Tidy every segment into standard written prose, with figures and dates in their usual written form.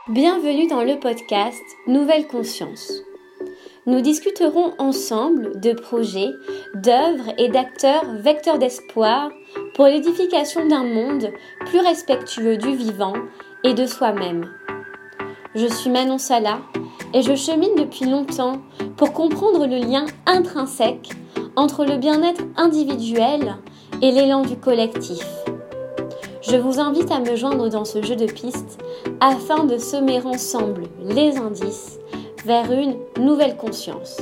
Bienvenue dans le podcast Nouvelle Conscience. Nous discuterons ensemble de projets, d'œuvres et d'acteurs vecteurs d'espoir pour l'édification d'un monde plus respectueux du vivant et de soi-même. Je suis Manon Sala et je chemine depuis longtemps pour comprendre le lien intrinsèque entre le bien-être individuel et l'élan du collectif. Je vous invite à me joindre dans ce jeu de pistes afin de semer ensemble les indices vers une nouvelle conscience.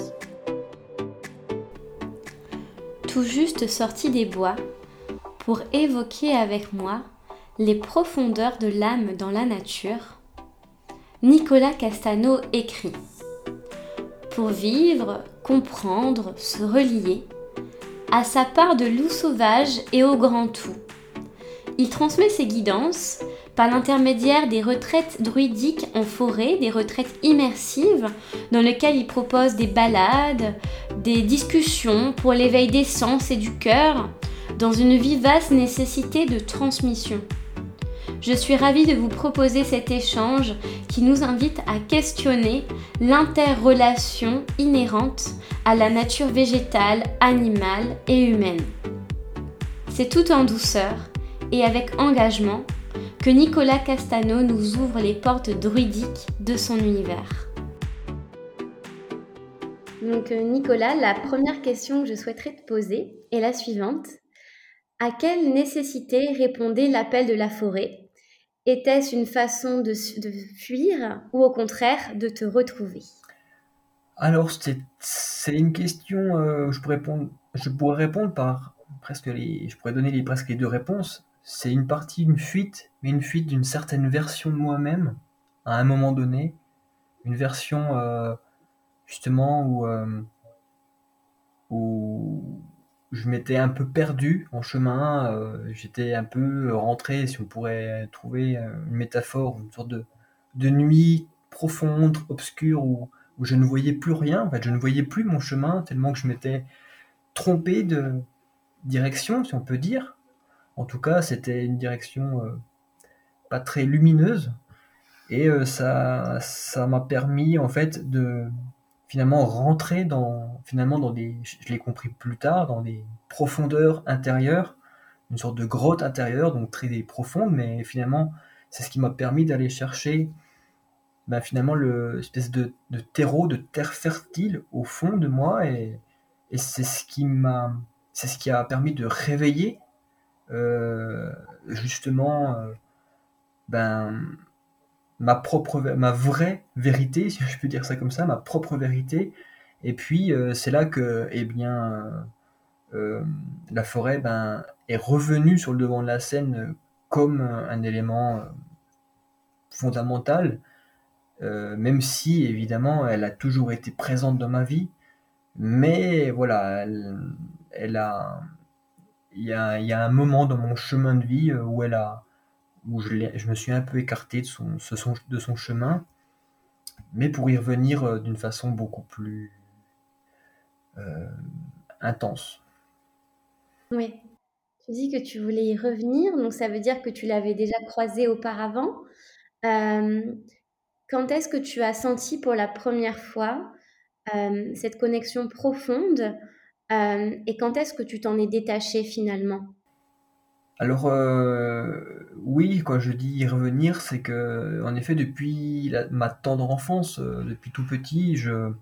Tout juste sorti des bois, pour évoquer avec moi les profondeurs de l'âme dans la nature, Nicolas Castano écrit « Pour vivre, comprendre, se relier, à sa part de loup sauvage et au grand tout. Il transmet ses guidances par l'intermédiaire des retraites druidiques en forêt, des retraites immersives dans lesquelles il propose des balades, des discussions pour l'éveil des sens et du cœur, dans une vivace nécessité de transmission. Je suis ravie de vous proposer cet échange qui nous invite à questionner l'interrelation inhérente à la nature végétale, animale et humaine. C'est tout en douceur et avec engagement que Nicolas Castano nous ouvre les portes druidiques de son univers. Donc Nicolas, la première question que je souhaiterais te poser est la suivante. À quelle nécessité répondait l'appel de la forêt ? Était-ce une façon de fuir ou au contraire de te retrouver ? Alors, c'est une question, je pourrais répondre par je pourrais donner presque les deux réponses. C'est une partie, une fuite, mais une fuite d'une certaine version de moi-même, à un moment donné. Une version, justement, où je m'étais un peu perdu en chemin, j'étais un peu rentré, si on pourrait trouver une métaphore, une sorte de nuit profonde, obscure, où je ne voyais plus rien, en fait, je ne voyais plus mon chemin, tellement que je m'étais trompé de direction, si on peut dire. En tout cas, c'était une direction pas très lumineuse, et ça m'a permis, en fait, de finalement rentrer dans des, je l'ai compris plus tard, dans des profondeurs intérieures, une sorte de grotte intérieure, donc très profonde, mais finalement, c'est ce qui m'a permis d'aller chercher, finalement, l'espèce de terreau, de terre fertile au fond de moi, et c'est ce qui a permis de réveiller, euh, justement, ben, ma vraie vérité, si je peux dire ça comme ça, ma propre vérité. Et puis, c'est là que, eh bien, la forêt, est revenue sur le devant de la scène, comme un élément fondamental, même si évidemment elle a toujours été présente dans ma vie, mais voilà, elle a, il y a un moment dans mon chemin de vie où je me suis un peu écarté de son chemin, mais pour y revenir d'une façon beaucoup plus euh, intense. Oui, tu dis que tu voulais y revenir, donc ça veut dire que tu l'avais déjà croisé auparavant. Euh, Quand est-ce que tu as senti pour la première fois cette connexion profonde et quand est-ce que tu t'en es détaché finalement? Alors, oui, quand je dis y revenir, c'est que, en effet, depuis ma tendre enfance, depuis tout petit,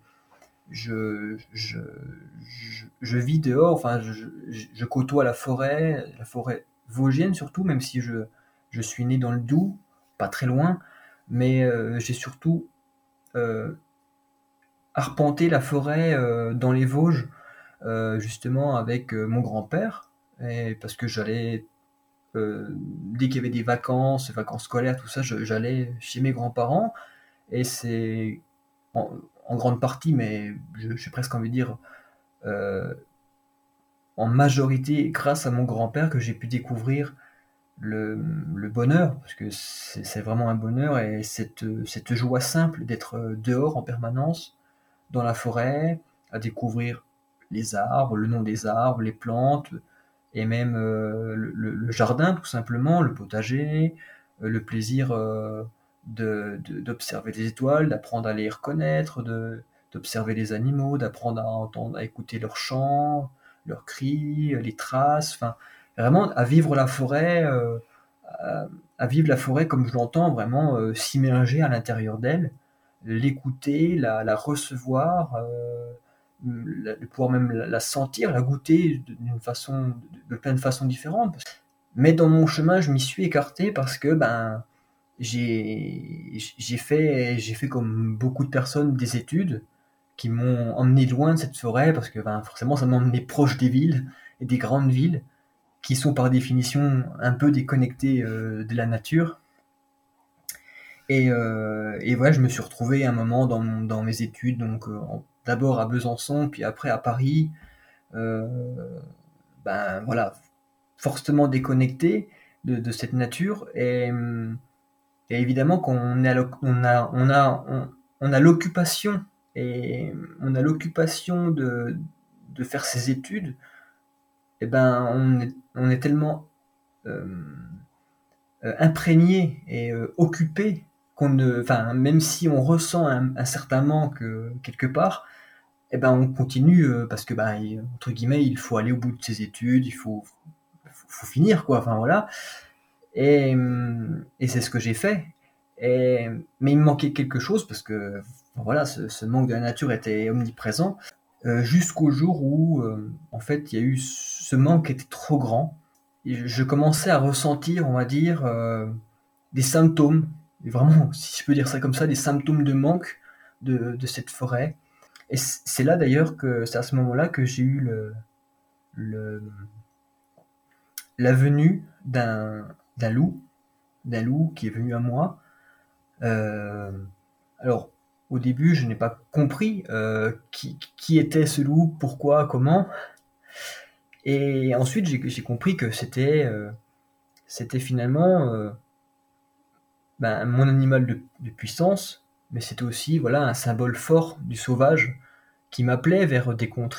je, je, je vis dehors, enfin, je côtoie la forêt vosgienne surtout, même si je suis né dans le Doubs, pas très loin, mais j'ai surtout euh, arpenté la forêt dans les Vosges, justement avec mon grand-père, et parce que dès qu'il y avait des vacances scolaires, tout ça, j'allais chez mes grands-parents, et c'est en, en grande partie, mais j'ai presque envie de dire euh, en majorité grâce à mon grand-père que j'ai pu découvrir le bonheur, parce que c'est vraiment un bonheur, et cette joie simple d'être dehors en permanence, dans la forêt, à découvrir les arbres, le nom des arbres, les plantes, et même le jardin tout simplement, le potager, le plaisir d'observer les étoiles, d'apprendre à les reconnaître, d'observer les animaux, d'apprendre à entendre, à écouter leurs chants, leurs cris, les traces, enfin, vraiment à vivre la forêt, à vivre la forêt comme je l'entends, vraiment s'immerger à l'intérieur d'elle, l'écouter, la recevoir, de pouvoir même la sentir, la goûter d'une façon, de plein de façons différentes. Mais dans mon chemin, je m'y suis écarté parce que ben, j'ai fait comme beaucoup de personnes des études qui m'ont emmené loin de cette forêt parce que ben, forcément ça m'a emmené proche des villes et des grandes villes qui sont par définition un peu déconnectées de la nature. Et voilà, je me suis retrouvé un moment dans mes études, donc d'abord à Besançon, puis après à Paris. Euh, ben voilà, fortement déconnecté de cette nature. Et évidemment, quand on est on a l'occupation et on a l'occupation de faire ses études, et ben on est tellement euh, imprégné et occupé qu'on ne, enfin, même si on ressent un certain manque quelque part, et ben on continue parce que ben, entre guillemets, il faut aller au bout de ses études, faut finir quoi. Enfin voilà. Et c'est ce que j'ai fait. Mais il me manquait quelque chose parce que voilà, ce manque de la nature était omniprésent jusqu'au jour où en fait il y a eu ce manque était trop grand. Et je commençais à ressentir, on va dire, des symptômes, et vraiment, si je peux dire ça comme ça, des symptômes de manque de cette forêt. Et c'est là d'ailleurs que c'est à ce moment-là que j'ai eu le, la venue d'un loup, d'un loup qui est venu à moi. Euh, alors, au début, je n'ai pas compris qui était ce loup, pourquoi, comment. Et ensuite, j'ai compris que c'était finalement ben, mon animal de puissance, mais c'était aussi voilà un symbole fort du sauvage qui m'appelait vers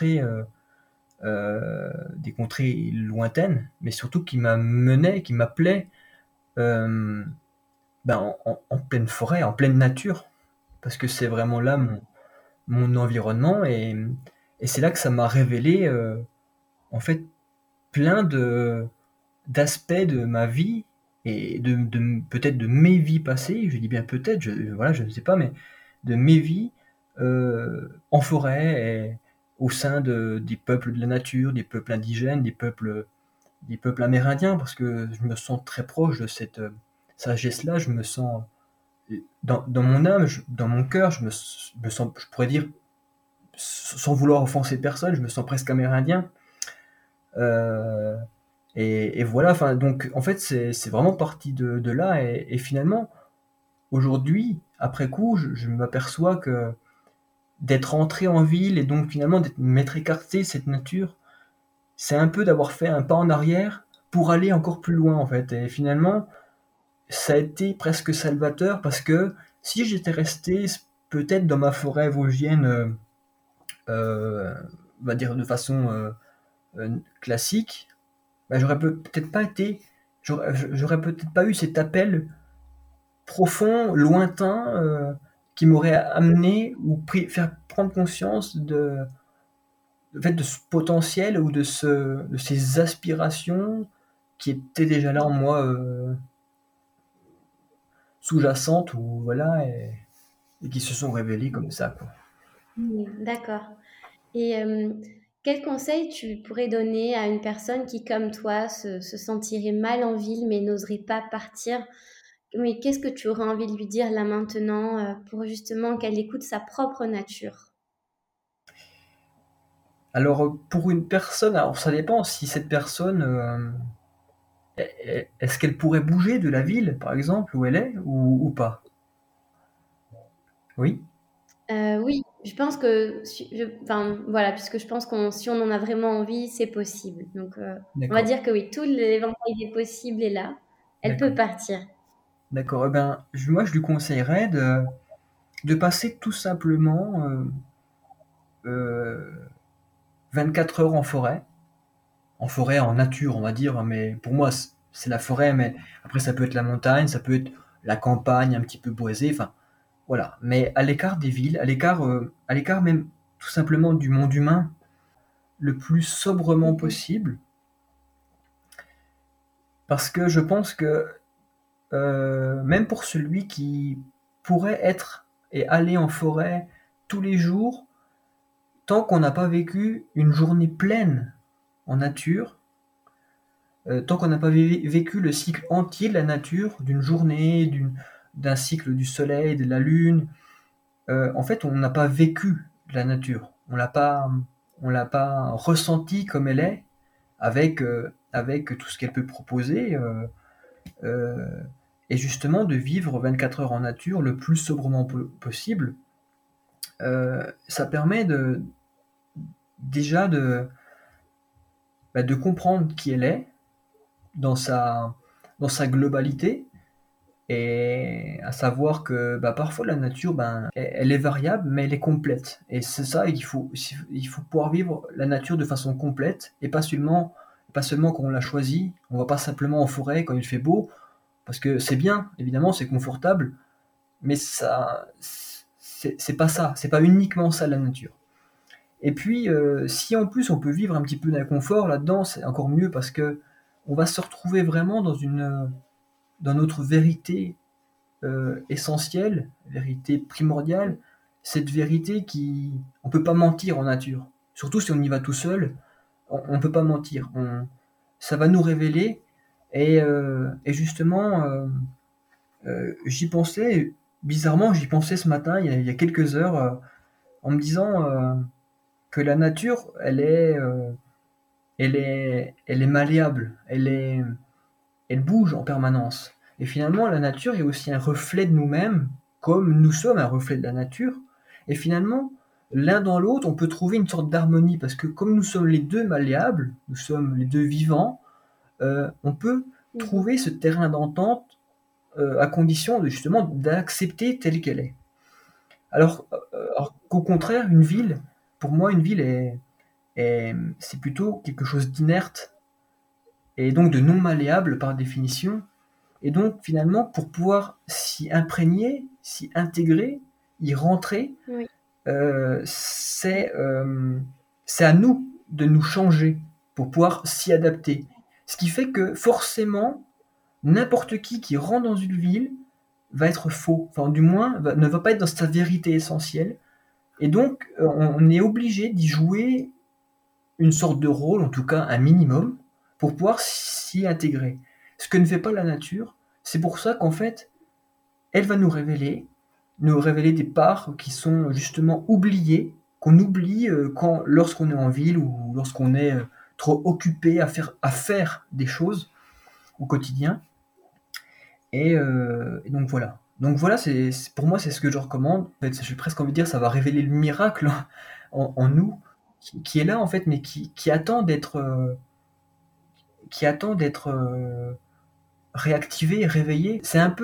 des contrées lointaines, mais surtout qui m'amenait, qui m'appelait euh, ben, en pleine forêt, en pleine nature, parce que c'est vraiment là mon environnement et c'est là que ça m'a révélé en fait plein d'aspects de ma vie et peut-être de mes vies passées, je dis bien peut-être, voilà, je ne sais pas, mais de mes vies en forêt et au sein des peuples de la nature, des peuples indigènes, des peuples amérindiens, parce que je me sens très proche de cette sagesse-là, je me sens dans mon âme, dans mon cœur, me sens, je pourrais dire, sans vouloir offenser personne, je me sens presque amérindien. Euh, et voilà, enfin, donc en fait, c'est vraiment parti de là. Et finalement, aujourd'hui, après coup, je m'aperçois que d'être entré en ville et donc finalement m'être écarté de cette nature, c'est un peu d'avoir fait un pas en arrière pour aller encore plus loin en fait. Et finalement, ça a été presque salvateur parce que si j'étais resté peut-être dans ma forêt vosgienne, euh, on va dire de façon classique, bah, peut-être pas été, j'aurais peut-être pas eu cet appel profond, lointain, qui m'aurait amené ou faire prendre conscience en fait, de ce potentiel ou de ces aspirations qui étaient déjà là en moi, sous-jacentes ou voilà, et qui se sont révélées comme ça, quoi. D'accord. Et quel conseil tu pourrais donner à une personne qui, comme toi, se sentirait mal en ville mais n'oserait pas partir? Mais qu'est-ce que tu aurais envie de lui dire là maintenant pour justement qu'elle écoute sa propre nature? Alors, pour une personne, alors ça dépend si cette personne, est-ce qu'elle pourrait bouger de la ville, par exemple, où elle est, ou pas? Oui? Oui, je pense que, enfin voilà, puisque je pense qu'on, si on en a vraiment envie, c'est possible. Donc, on va D'accord, dire que oui, tout l'éventail des possibles est là. Elle peut d'accord, partir. d'accord. Eh ben, moi, je lui conseillerais de passer tout simplement 24 heures en forêt, en nature, on va dire. Mais pour moi, c'est la forêt, mais après, ça peut être la montagne, ça peut être la campagne un petit peu boisée, enfin voilà. Mais à l'écart des villes, à l'écart même tout simplement du monde humain, le plus sobrement Mhm. possible, parce que je pense que même pour celui qui pourrait être et aller en forêt tous les jours, tant qu'on n'a pas vécu une journée pleine en nature, tant qu'on n'a pas vécu le cycle entier de la nature, d'une journée, d'un cycle du soleil, de la lune, en fait, on n'a pas vécu la nature. On l'a pas ressenti comme elle est, avec tout ce qu'elle peut proposer, euh, et justement de vivre 24 heures en nature le plus sobrement possible. Ça permet déjà de comprendre qui elle est dans dans sa globalité, et à savoir que parfois la nature, elle est variable, mais elle est complète. Et c'est ça, il faut pouvoir vivre la nature de façon complète, et pas seulement quand on l'a choisi. On va pas simplement en forêt quand il fait beau, parce que c'est bien, évidemment, c'est confortable, mais c'est pas ça, c'est pas uniquement ça la nature. Et puis, si en plus on peut vivre un petit peu d'inconfort là-dedans, c'est encore mieux, parce que on va se retrouver vraiment dans notre vérité essentielle, vérité primordiale, cette vérité qui... On peut pas mentir en nature. Surtout si on y va tout seul, on peut pas mentir. Ça va nous révéler. Et justement, j'y pensais, bizarrement, j'y pensais ce matin, il y a quelques heures, en me disant que la nature, elle est malléable, elle bouge en permanence. Et finalement, la nature est aussi un reflet de nous-mêmes, comme nous sommes un reflet de la nature. Et finalement, l'un dans l'autre, on peut trouver une sorte d'harmonie, parce que comme nous sommes les deux malléables, nous sommes les deux vivants, on peut Mhm. trouver ce terrain d'entente, à condition de, justement d'accepter telle qu'elle est. Alors qu'au contraire, une ville, pour moi, une ville c'est plutôt quelque chose d'inerte, et donc de non malléable par définition. Et donc, finalement, pour pouvoir s'y imprégner, s'y intégrer, y rentrer, Oui. euh, c'est à nous de nous changer pour pouvoir s'y adapter. Ce qui fait que forcément, n'importe qui rentre dans une ville va être faux, enfin du moins ne va pas être dans sa vérité essentielle. Et donc, on est obligé d'y jouer une sorte de rôle, en tout cas un minimum, pour pouvoir s'y intégrer. Ce que ne fait pas la nature. C'est pour ça qu'en fait, elle va nous révéler des parts qui sont justement oubliées, qu'on oublie lorsqu'on est en ville, ou lorsqu'on est trop occupé à faire des choses au quotidien. Et donc voilà. Donc voilà, pour moi, c'est ce que je recommande. En fait, j'ai presque envie de dire, ça va révéler le miracle en nous, qui est là en fait, mais qui attend d'être réactivé, réveillé.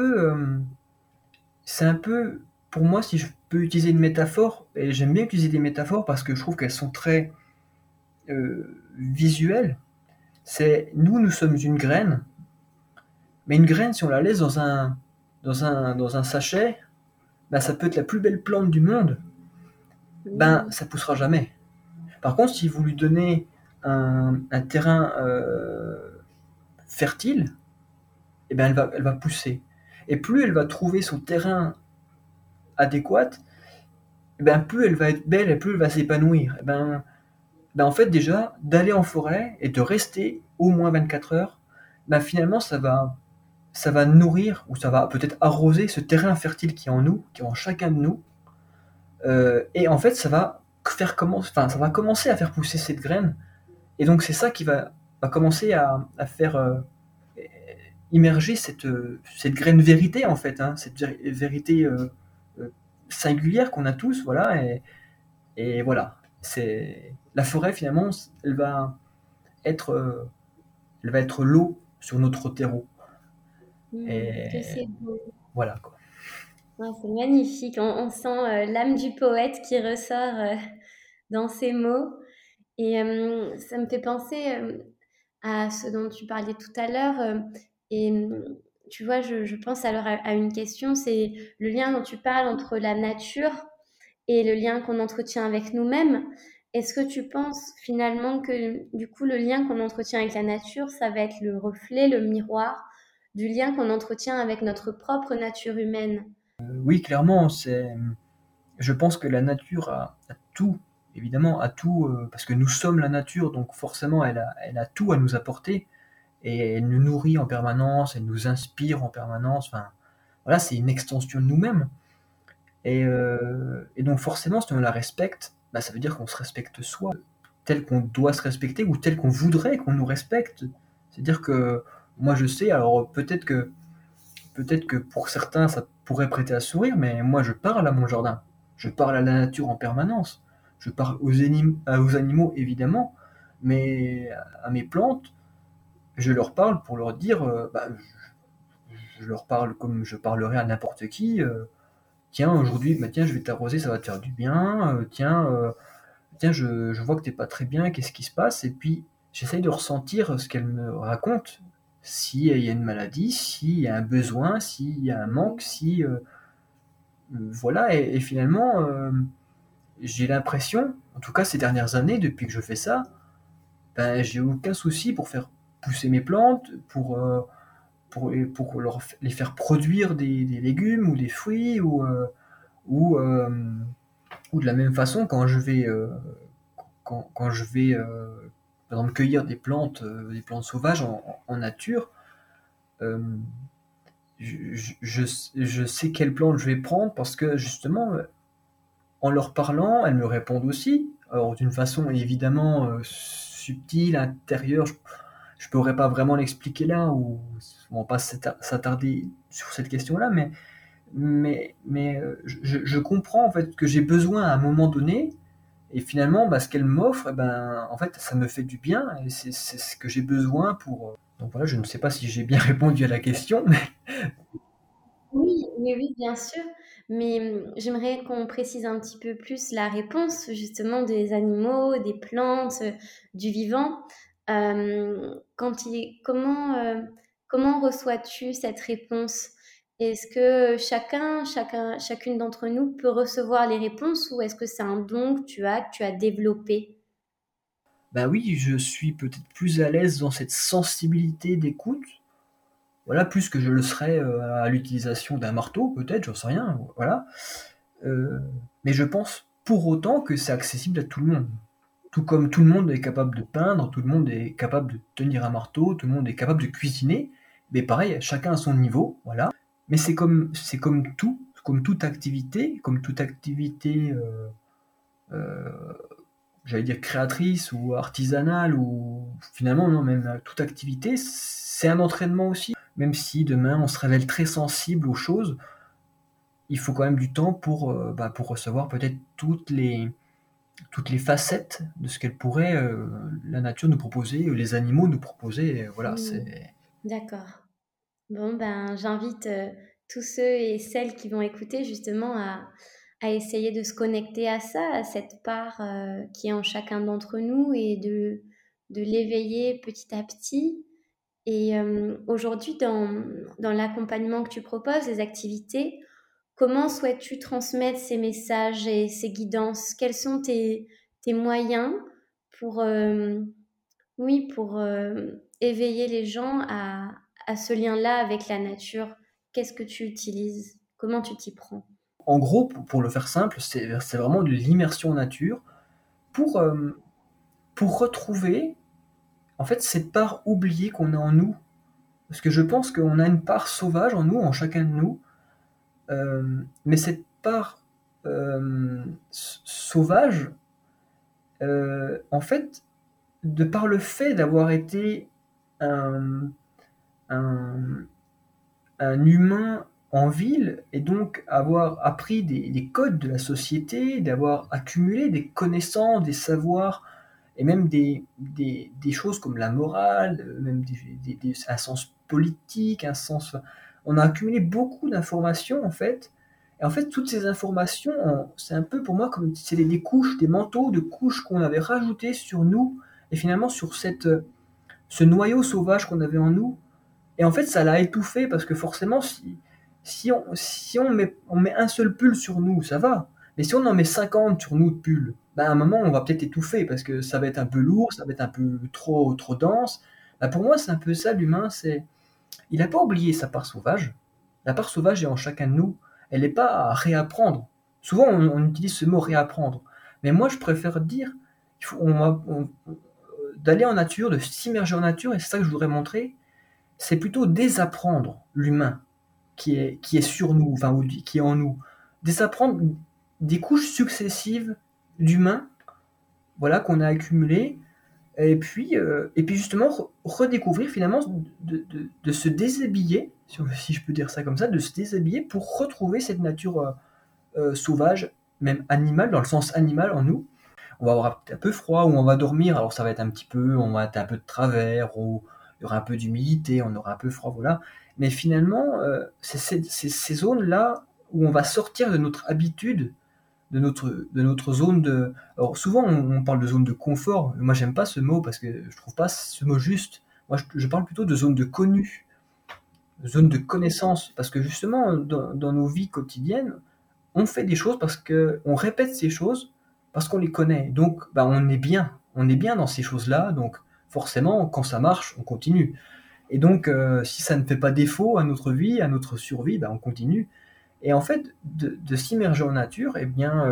C'est un peu, pour moi, si je peux utiliser une métaphore, et j'aime bien utiliser des métaphores parce que je trouve qu'elles sont très visuelles. C'est nous sommes une graine, mais une graine, si on la laisse dans un sachet, ça peut être la plus belle plante du monde, Mhm. ça poussera jamais. Par contre, si vous lui donnez un terrain fertile, elle va pousser. Et plus elle va trouver son terrain adéquat, plus elle va être belle et plus elle va s'épanouir. En fait, déjà, d'aller en forêt et de rester au moins 24 heures, finalement, ça va nourrir, ou ça va peut-être arroser ce terrain fertile qui est en nous, qui est en chacun de nous. Et en fait, ça va commencer à faire pousser cette graine. Et donc, c'est ça qui va commencer à faire immerger cette graine vérité, en fait, hein, cette vérité euh, singulière qu'on a tous, voilà. Et voilà. La forêt, finalement, être, euh, elle va être l'eau sur notre terreau. Que Et c'est beau. voilà, quoi. Ouais, c'est magnifique. On sent l'âme du poète qui ressort dans ces mots. Et ça me fait penser à ce dont tu parlais tout à l'heure. Et tu vois, je pense alors à une question, c'est le lien dont tu parles entre la nature et le lien qu'on entretient avec nous-mêmes. Est-ce que tu penses finalement que du coup le lien qu'on entretient avec la nature, ça va être le reflet, le miroir du lien qu'on entretient avec notre propre nature humaine? Oui, clairement, je pense que la nature a tout, évidemment, a tout, parce que nous sommes la nature, donc forcément, elle a tout à nous apporter, et elle nous nourrit en permanence, elle nous inspire en permanence. Enfin, voilà, c'est une extension de nous-mêmes. Et donc forcément, si on la respecte, bah, ça veut dire qu'on se respecte soi, tel qu'on doit se respecter ou tel qu'on voudrait qu'on nous respecte. C'est-à-dire que moi je sais, alors peut-être que pour certains ça pourrait prêter à sourire, mais moi je parle à mon jardin, je parle à la nature en permanence, je parle aux animaux évidemment, mais à mes plantes, je leur parle pour leur dire, bah, je leur parle comme je parlerais à n'importe qui. Tiens, aujourd'hui, bah, tiens, je vais t'arroser, ça va te faire du bien. Tiens, je vois que t'es pas très bien, qu'est-ce qui se passe? Et puis, j'essaye de ressentir ce qu'elle me raconte. S'il y a une maladie, s'il y a un besoin, s'il y a un manque, si voilà. Et finalement, j'ai l'impression, en tout cas ces dernières années, depuis que je fais ça, ben, j'ai aucun souci pour faire pousser mes plantes, pour les faire produire des légumes ou des fruits ou, euh, ou de la même façon, quand je vais par exemple cueillir des plantes sauvages en nature, euh, je sais quelle plante je vais prendre parce que justement, en leur parlant, elles me répondent aussi. Alors d'une façon évidemment subtile, intérieure, je pourrais pas vraiment l'expliquer là, ou on va pas s'attarder sur cette question-là, mais je comprends en fait que j'ai besoin à un moment donné. Et finalement, bah, ce qu'elle m'offre, eh ben, en fait, ça me fait du bien et c'est ce que j'ai besoin pour. Donc voilà, je ne sais pas si j'ai bien répondu à la question, mais Oui, oui, oui, bien sûr. Mais j'aimerais qu'on précise un petit peu plus la réponse justement des animaux, des plantes, du vivant. Comment reçois-tu cette réponse? Est-ce que chacune d'entre nous peut recevoir les réponses ou est-ce que c'est un don que tu as développé? bah oui, je suis peut-être plus à l'aise dans cette sensibilité d'écoute. Voilà, plus que je le serais à l'utilisation d'un marteau, peut-être, j'en sais rien. Voilà. Euh, mais je pense pour autant que c'est accessible à tout le monde. Tout comme tout le monde est capable de peindre, tout le monde est capable de tenir un marteau, tout le monde est capable de cuisiner. Mais pareil, chacun à son niveau, voilà. Mais c'est comme toute activité, euh, j'allais dire créatrice ou artisanale, ou finalement, non, même toute activité, c'est un entraînement aussi. Même si demain on se révèle très sensible aux choses, il faut quand même du temps pour recevoir peut-être toutes les facettes de ce qu'elle pourrait, la nature nous proposer, les animaux nous proposer. Et voilà, Hmm, c'est. d'accord. Bon, ben, j'invite tous ceux et celles qui vont écouter justement à essayer de se connecter à ça, à cette part qui est en chacun d'entre nous et de l'éveiller petit à petit. Et aujourd'hui, dans l'accompagnement que tu proposes, les activités, comment souhaites-tu transmettre ces messages et ces guidances? Quels sont tes moyens pour, oui, pour éveiller les gens à ce lien-là avec la nature? Qu'est-ce que tu utilises? Comment tu t'y prends? En gros, pour le faire simple, c'est vraiment de l'immersion en nature pour, euh, pour retrouver en fait cette part oubliée qu'on a en nous. Parce que je pense qu'on a une part sauvage en nous, en chacun de nous, mais cette part sauvage, en fait, de par le fait d'avoir été un, un, un humain en ville et donc avoir appris des codes de la société, d'avoir accumulé des connaissances, des savoirs et même des choses comme la morale, même un sens politique, un sens. On a accumulé beaucoup d'informations en fait. Et en fait, toutes ces informations, c'est un peu pour moi comme c'est des couches, des manteaux de couches qu'on avait rajoutés sur nous et finalement sur ce noyau sauvage qu'on avait en nous. Et en fait, ça l'a étouffé parce que forcément, si on met un seul pull sur nous, ça va. Mais si on en met 50 sur nous de pulls, ben à un moment, on va peut-être étouffer parce que ça va être un peu lourd, ça va être un peu trop dense. Ben pour moi, c'est un peu ça, l'humain, il n'a pas oublié sa part sauvage. La part sauvage est en chacun de nous. Elle n'est pas à réapprendre. Souvent, on utilise ce mot réapprendre. Mais moi, je préfère dire d'aller en nature, de s'immerger en nature, et c'est ça que je voudrais montrer, c'est plutôt désapprendre l'humain qui est sur nous, enfin, ou qui est en nous. Désapprendre des couches successives d'humains, voilà, qu'on a accumulées, et puis justement, redécouvrir finalement, de se déshabiller, si je peux dire ça comme ça, de se déshabiller pour retrouver cette nature sauvage, même animale, dans le sens animal en nous. On va avoir un peu froid, ou on va dormir, alors ça va être on va être un peu de travers, ou il y aura un peu d'humidité, on aura un peu froid, voilà. Mais finalement, c'est ces zones-là où on va sortir de notre habitude, de notre zone de... Alors souvent on parle de zone de confort, moi j'aime pas ce mot parce que je trouve pas ce mot juste. Moi je parle plutôt de zone de connu, de zone de connaissance, parce que justement dans nos vies quotidiennes, on fait des choses parce que on répète ces choses parce qu'on les connaît. Donc bah, on est bien dans ces choses-là, donc forcément quand ça marche, on continue. Et donc si ça ne fait pas défaut à notre vie, à notre survie, bah, on continue. Et en fait, de s'immerger en nature, eh bien,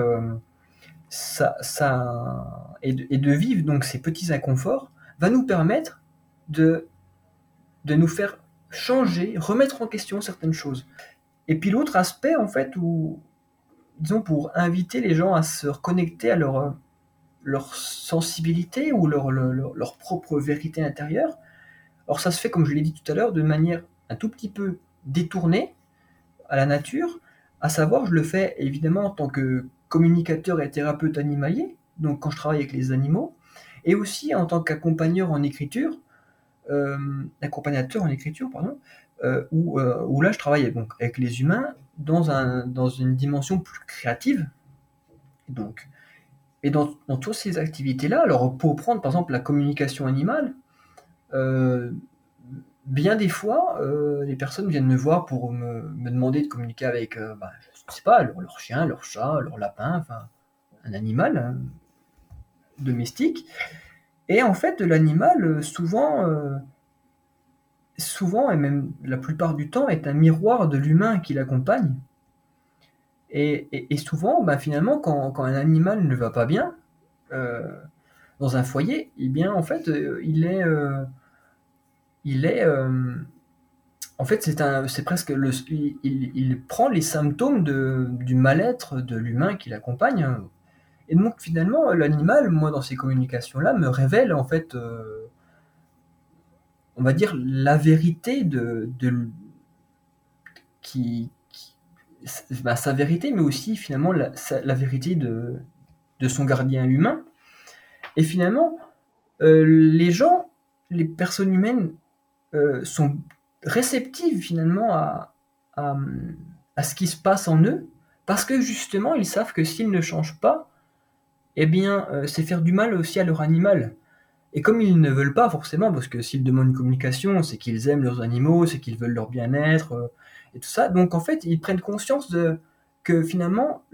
et de vivre donc ces petits inconforts va nous permettre de, de nous faire changer, remettre en question certaines choses. Et puis l'autre aspect, en fait, disons, pour inviter les gens à se reconnecter à leur sensibilité ou leur propre vérité intérieure. Alors ça se fait, comme je l'ai dit tout à l'heure, de manière un tout petit peu détournée à la nature, à savoir, je le fais évidemment en tant que communicateur et thérapeute animalier, donc quand je travaille avec les animaux, et aussi en tant qu'accompagnateur en écriture, accompagnateur en écriture, pardon, où là je travaille donc avec les humains dans une dimension plus créative. Donc, et dans toutes ces activités-là, alors pour prendre par exemple la communication animale, euh, bien des fois, les personnes viennent me voir pour me demander de communiquer avec, je sais pas, leur chien, leur chat, leur lapin, enfin, un animal domestique. Et en fait, l'animal, souvent, et même la plupart du temps, est un miroir de l'humain qui l'accompagne. Et souvent, bah, finalement, quand un animal ne va pas bien, euh, dans un foyer, eh bien, en fait, il est, en fait, c'est presque il prend les symptômes du mal-être de l'humain qui l'accompagne. Et donc, finalement, l'animal, moi, dans ces communications-là, me révèle, en fait, on va dire, la vérité qui bah, sa vérité, mais aussi, finalement, la vérité de son gardien humain. Et finalement, les gens, les personnes humaines, sont réceptives finalement à, à ce qui se passe en eux, parce que justement, ils savent que s'ils ne changent pas, eh bien, c'est faire du mal aussi à leur animal. Et comme ils ne veulent pas forcément, parce que s'ils demandent une communication, c'est qu'ils aiment leurs animaux, c'est qu'ils veulent leur bien-être, et tout ça. Donc en fait, ils prennent conscience que finalement,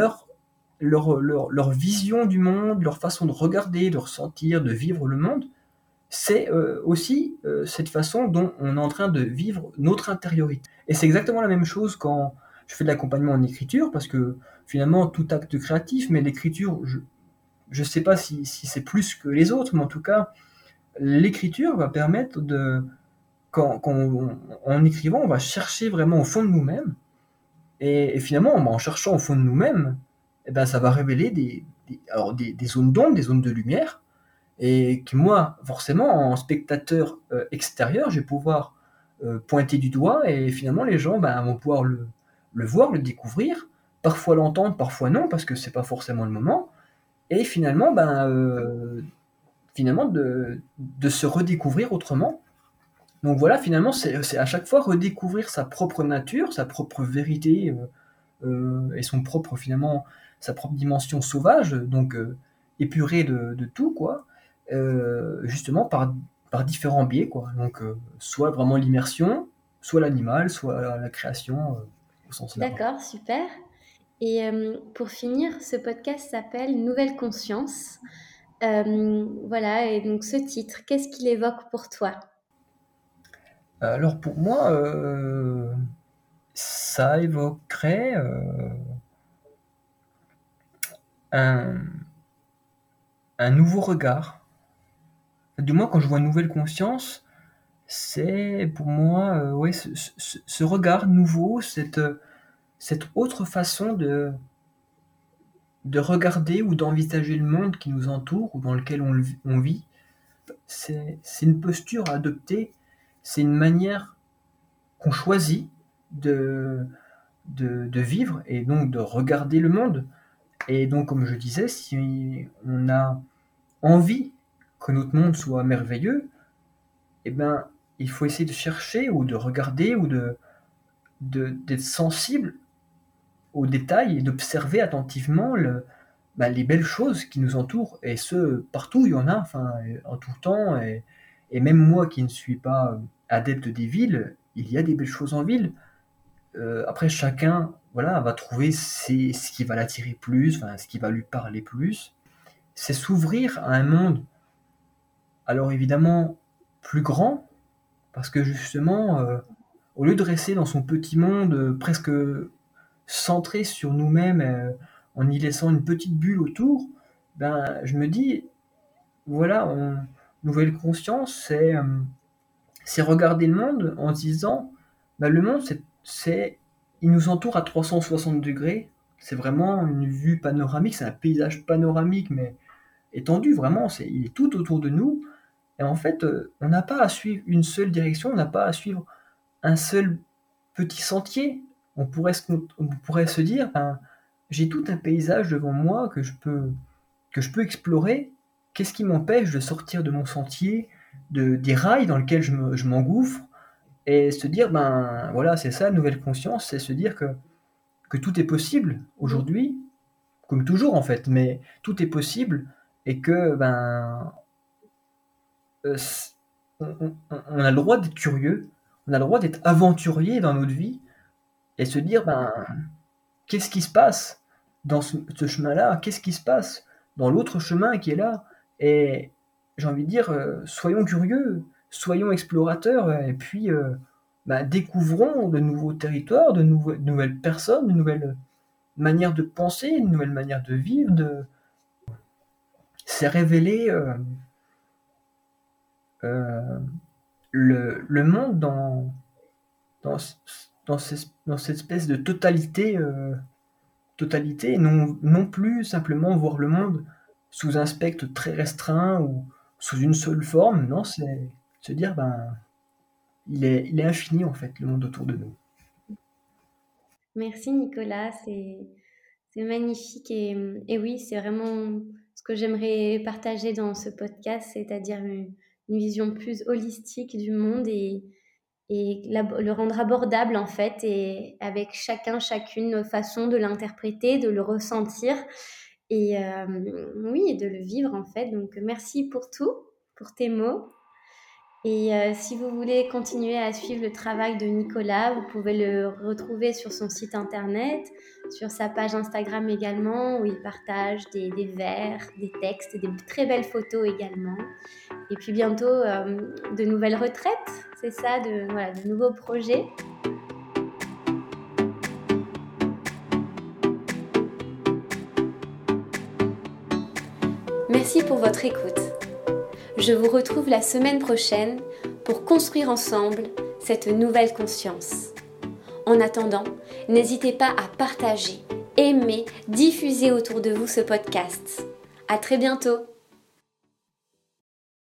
leur vision du monde, leur façon de regarder, de ressentir, de vivre le monde, c'est aussi cette façon dont on est en train de vivre notre intériorité. Et c'est exactement la même chose quand je fais de l'accompagnement en écriture, parce que finalement, tout acte créatif, mais l'écriture, je ne sais pas si c'est plus que les autres, mais en tout cas, l'écriture va permettre en écrivant, on va chercher vraiment au fond de nous-mêmes, et finalement, en cherchant au fond de nous-mêmes, eh ben, ça va révéler alors des zones d'ombre, des zones de lumière, et que moi, forcément, en spectateur extérieur, je vais pouvoir pointer du doigt, et finalement, les gens ben, vont pouvoir le voir, le découvrir, parfois l'entendre, parfois non, parce que c'est pas forcément le moment, et finalement, finalement de se redécouvrir autrement. Donc voilà, finalement, c'est à chaque fois redécouvrir sa propre nature, sa propre vérité, et finalement, sa propre dimension sauvage, donc épurée de tout, quoi, justement par différents biais, quoi. Donc, soit vraiment l'immersion, soit l'animal, soit la création au sens large. D'accord, super. Et pour finir, ce podcast s'appelle Nouvelle conscience. Voilà, et donc ce titre, qu'est-ce qu'il évoque pour toi? Alors pour moi, ça évoquerait un, un nouveau regard. Du moins, quand je vois nouvelle conscience, c'est pour moi ouais, ce regard nouveau, cette autre façon de regarder ou d'envisager le monde qui nous entoure ou dans lequel on vit. C'est une posture à adopter, c'est une manière qu'on choisit de, de vivre et donc de regarder le monde. Et donc, comme je disais, si on a envie que notre monde soit merveilleux, eh ben, il faut essayer de chercher ou de regarder ou d'être sensible aux détails et d'observer attentivement les belles choses qui nous entourent. Et ce, partout, il y en a, enfin, en tout temps. Et même moi qui ne suis pas adepte des villes, il y a des belles choses en ville. Après, chacun voilà, va trouver ce qui va l'attirer plus, enfin, ce qui va lui parler plus. C'est s'ouvrir à un monde, alors évidemment, plus grand, parce que justement, au lieu de rester dans son petit monde presque centré sur nous-mêmes, en y laissant une petite bulle autour, ben, je me dis, voilà, nouvelle conscience, c'est regarder le monde en se disant, ben, le monde, il nous entoure à 360 degrés. C'est vraiment une vue panoramique, c'est un paysage panoramique, mais étendu, vraiment, il est tout autour de nous. Et en fait, on n'a pas à suivre une seule direction, on n'a pas à suivre un seul petit sentier. On pourrait se dire, ben, j'ai tout un paysage devant moi que je peux explorer. Qu'est-ce qui m'empêche de sortir de mon sentier, des rails dans lesquels je m'engouffre, et se dire, ben voilà, c'est ça, nouvelle conscience, c'est se dire que tout est possible Mhm. aujourd'hui, comme toujours en fait, mais tout est possible, et que ben euh, on a le droit d'être curieux, on a le droit d'être aventurier dans notre vie, et se dire, ben qu'est-ce qui se passe dans ce chemin-là? Qu'est-ce qui se passe dans l'autre chemin qui est là? Et j'ai envie de dire, soyons curieux, soyons explorateurs, et puis bah, découvrons de nouveaux territoires, de nouvelles personnes, de nouvelles manières de penser, une nouvelle manière de vivre. C'est révéler euh, le monde dans, dans, dans cette espèce de totalité, et non plus simplement voir le monde sous un spectre très restreint ou sous une seule forme. Non, c'est se dire, ben, il est infini en fait, le monde autour de nous. Merci Nicolas, c'est magnifique et oui, c'est vraiment ce que j'aimerais partager dans ce podcast, c'est-à-dire une vision plus holistique du monde et le rendre abordable en fait et avec chacune notre façon de l'interpréter, de le ressentir et oui, de le vivre en fait. Donc merci pour tout, pour tes mots. Et si vous voulez continuer à suivre le travail de Nicolas, vous pouvez le retrouver sur son site internet, sur sa page Instagram également, où il partage des vers, des textes, des très belles photos également. Et puis bientôt, de nouvelles retraites, c'est ça, voilà, de nouveaux projets. Merci pour votre écoute. Je vous retrouve la semaine prochaine pour construire ensemble cette nouvelle conscience. En attendant, n'hésitez pas à partager, aimer, diffuser autour de vous ce podcast. À très bientôt!